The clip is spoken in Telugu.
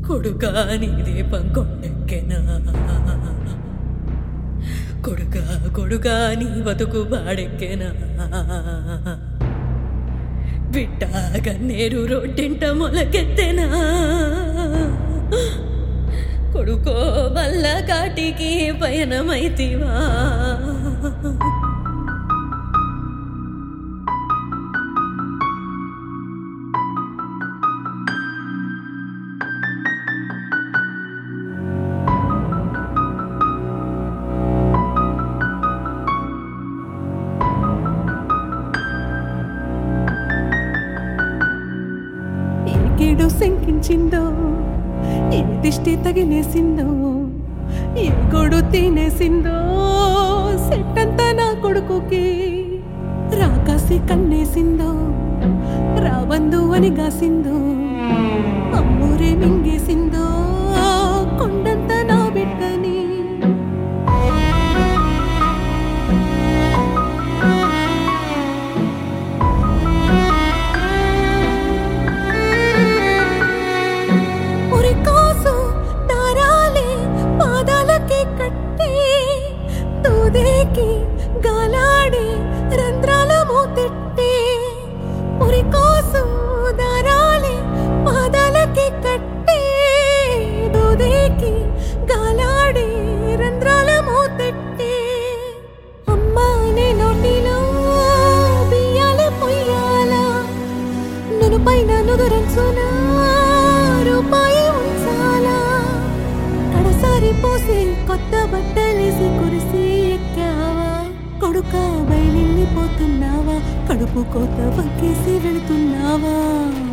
కొడుకా నీ దీపం కొండెక్కెనా, కొడుకా కొడుకా నీ బతుకు బాడెక్కెనా, బిడ్డ కన్నేరు రొట్టింట మొలకెత్తెనా, కొడుకో వల్ల కాటికి పయనమైతివా. ఏడు శంకించిందో, ఏ దిష్టి తగిలేసిందో, ఏ గొడు తినేసిందో, సెట్టంతా నా కొడుకుకి రాకాసి కన్నేసిందో, రాబందు అని గాసిందో, అమ్మూరే మింగేసిందో, కొండంతా నా బిడ్డని. గాలాడి రంధ్రాల మూతెట్టి ఉరి కోసం దారాలి పాదాలకి కట్టి, దూదేకి గాలాడి రంధ్రాల మూతెట్టి, అమ్మా నే నోటిలో బియ్యాల పొయ్యాల, నేను పైన నుదురంచునా రూపాయి ఉంచాలా, కడసారి పోసి కొత్త బట్టలేసి కురిసి ఎక్కావా, కొడుకా బయలుపోతున్నావా, కడుపు కోత వక్కేసి వెళుతున్నావా.